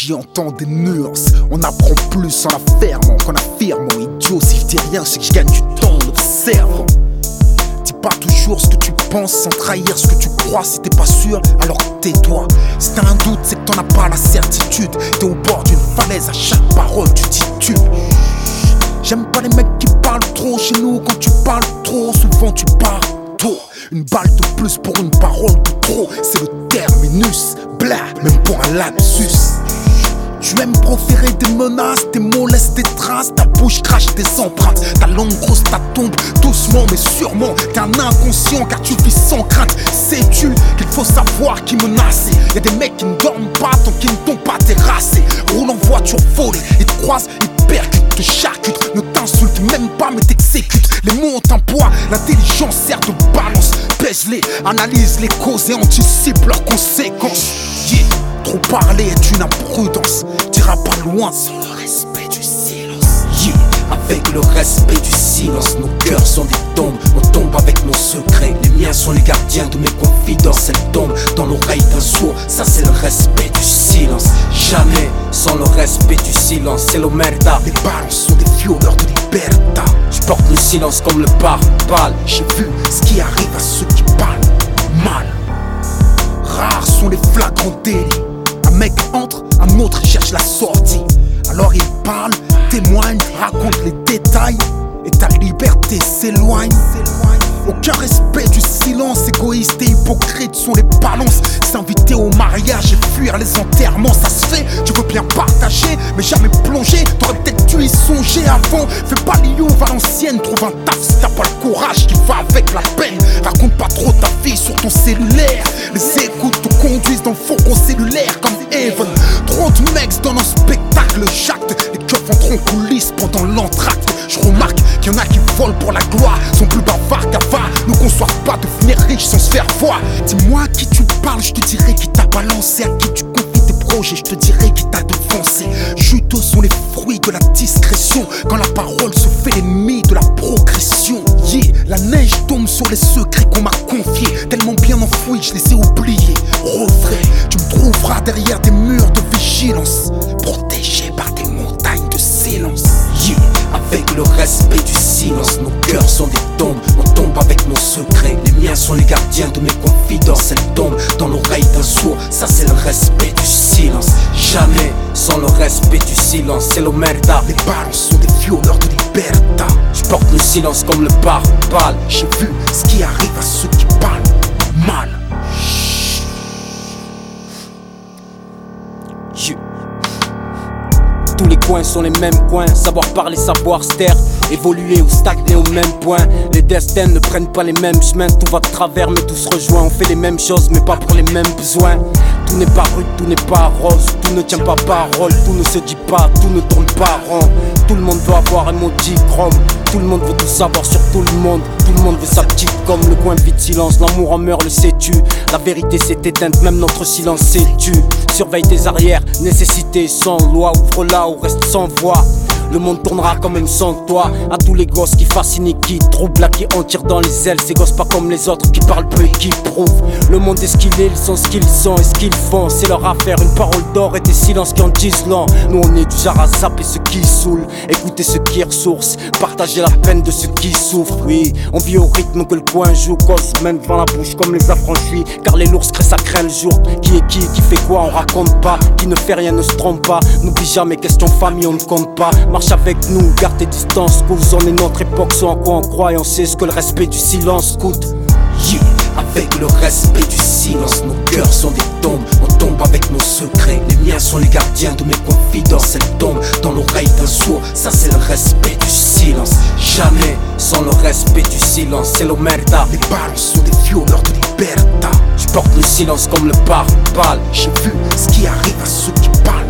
J'y entends des nuances. On apprend plus en affermant qu'en affirmant. Idiot, si je dis rien, c'est que je gagne du temps en observant. Dis pas toujours ce que tu penses sans trahir ce que tu crois. Si t'es pas sûr, alors tais-toi. Si t'as un doute, c'est que t'en as pas la certitude. T'es au bord d'une falaise, à chaque parole tu titubes. J'aime pas les mecs qui parlent trop. Chez nous, quand tu parles trop, souvent tu pars tôt. Une balle de plus pour une parole de trop. C'est le terminus, blah, même pour un lapsus. Tu aimes proférer des menaces, tes mots laissent des traces. Ta bouche crache des empreintes, ta langue grosse, ta tombe doucement mais sûrement. T'es un inconscient car tu vis sans crainte. Sais-tu qu'il faut savoir qui menacer? Y'a des mecs qui ne dorment pas tant qu'ils ne t'ont pas terrassé. Roule en voiture volée, ils te croisent, ils te percutent, te charcutent. Ne t'insultent même pas mais t'exécutent. Les mots ont un poids, l'intelligence sert de balance. Pèse-les, analyse les causes et anticipe leurs conséquences. Yeah. Trop parler est une imprudence, t'iras pas loin sans le respect du silence. Yeah. Avec le respect du silence, nos cœurs sont des tombes. On tombe avec nos secrets, les miens sont les gardiens de mes confidences. Elles tombent dans l'oreille d'un sourd, ça c'est le respect du silence. Jamais sans le respect du silence, c'est l'omerta. Les balances sont des violeurs de liberta. Je porte le silence comme le pare-balles. J'ai vu ce qui arrive à ceux qui parlent mal. Rares sont les flagrants délits. Un mec entre, un autre cherche la sortie. Alors il parle, témoigne, raconte les détails. Et ta liberté s'éloigne. Aucun respect du silence, égoïste et hypocrite sont les balances. S'inviter au mariage et fuir les enterrements, ça se fait. Tu veux bien partager, mais jamais plonger. T'aurais peut-être dû y songer avant. Fais pas l'IO, va à l'ancienne, trouve un taf si t'as pas le courage qui va avec la peine. Raconte pas trop ta vie sur ton cellulaire. Les écoutes te conduisent dans le fourgon cellulaire comme Evan. 30 mecs dans un spectacle jacte. Les keufs entrent en coulisses pendant l'entracte. Je remarque qu'il y en a qui volent pour la gloire, sont plus bavards qu'avare, ne conçoivent pas devenir riche sans se faire voir. Dis-moi à qui tu parles, je te dirai qui t'a balancé. À qui tu confies tes projets, je te dirai qui t'a devancé. Juteux sont les fruits de la discrétion, quand la parole se fait l'ennemi de la progression. Yeah, la neige tombe sur les secrets qu'on m'a confiés, tellement bien enfouis, je les ai oubliés. Refrais, tu me trouveras derrière des murs de vigilance, protégé par des montagnes de silence. Yeah. Avec le respect du silence, nos cœurs sont des tombes. On tombe avec nos secrets, les miens sont les gardiens de mes confidences. Elles tombent dans l'oreille d'un sourd, ça c'est le respect du silence. Jamais sans le respect du silence, c'est l'omerta. Les balances sont des violeurs de liberta. Je porte le silence comme le pare-balles. J'ai vu ce qui arrive à ceux qui parlent mal. Tous les coins sont les mêmes coins, savoir parler, savoir se taire, évoluer ou stagner au même point. Les destins ne prennent pas les mêmes chemins, tout va de travers mais tout se rejoint. On fait les mêmes choses mais pas pour les mêmes besoins. Tout n'est pas rude, tout n'est pas rose, tout ne tient pas parole, tout ne se dit pas, tout ne tourne pas rond. Tout le monde veut avoir un maudit chrome, tout le monde veut tout savoir sur tout le monde. Tout le monde veut sa petite comme le coin vide silence. L'amour en meurt, le sais-tu? La vérité s'est éteinte, même notre silence s'est tu. Surveille tes arrières, nécessité sans loi. Ouvre là ou reste sans voix. Le monde tournera quand même sans toi. À tous les gosses qui fascinent et qui troublent, à qui on tire dans les ailes. Ces gosses pas comme les autres qui parlent peu et qui prouvent. Le monde est ce qu'il est, ils sont ce qu'ils sont et ce qu'ils font. C'est leur affaire, une parole d'or et des silences qui en disent long. Nous on est du genre à zapper ceux qui saoulent, écouter ceux qui ressourcent, partager la peine de ceux qui souffrent. Oui, on vit au rythme que le coin joue, cause même devant la bouche comme les affranchis. Car les lourds créent ça craint le jour. Qui est qui fait quoi, on raconte pas. Qui ne fait rien ne se trompe pas. N'oublie jamais, question famille, on ne compte pas. Marche avec nous, garde tes distances, cause on est notre époque, ce en quoi on croit et on sait ce que le respect du silence coûte. Yeah. Avec le respect du silence, nos cœurs sont des tombes. On tombe avec nos secrets, les miens sont les gardiens de mes confidences. Elles tombent dans l'oreille d'un sourd, ça c'est le respect du silence. Jamais sans le respect du silence, c'est l'omerta. Les balances sont des violeurs de liberta. Je porte le silence comme le pare-balles. J'ai vu ce qui arrive à ceux qui parlent